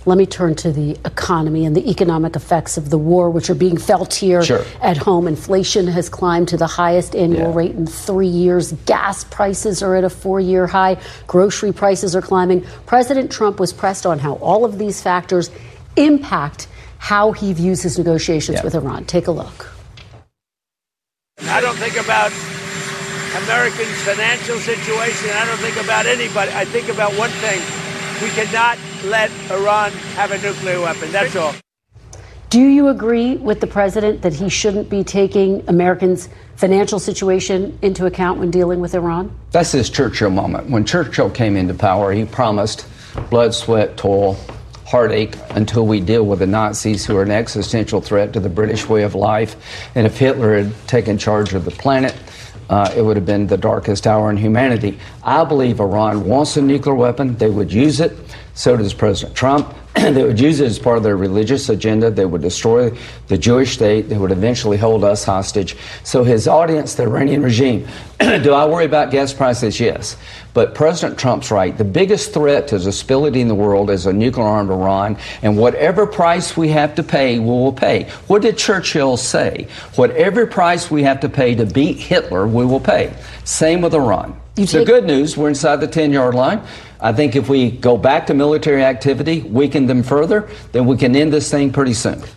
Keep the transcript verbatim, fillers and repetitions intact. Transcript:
Let me turn to the economy and the economic effects of the war, which are being felt here sure. at home. Inflation has climbed to the highest annual yeah. rate in three years. Gas prices are at a four-year high. Grocery prices are climbing. President Trump was pressed on how all of these factors impact how he views his negotiations yeah. with Iran. Take a look. I don't think about Americans' financial situation. I don't think about anybody. I think about one thing. We cannot let Iran have a nuclear weapon. That's all. Do you agree with the president that he shouldn't be taking Americans' financial situation into account when dealing with Iran? That's his Churchill moment. When Churchill came into power, he promised blood, sweat, toil, heartache until we deal with the Nazis, who are an existential threat to the British way of life. And if Hitler had taken charge of the planet, Uh, it would have been the darkest hour in humanity. I believe Iran wants a nuclear weapon. They would use it. So does President Trump. They would use it as part of their religious agenda. They would destroy the Jewish state. They would eventually hold us hostage. So his audience, the Iranian regime, do I worry about gas prices? Yes. But President Trump's right. The biggest threat to the stability in the world is a nuclear-armed Iran. And whatever price we have to pay, we will pay. What did Churchill say? Whatever price we have to pay to beat Hitler, we will pay. Same with Iran. You so take- good news, we're inside the ten-yard line. I think if we go back to military activity, weaken them further, then we can end this thing pretty soon.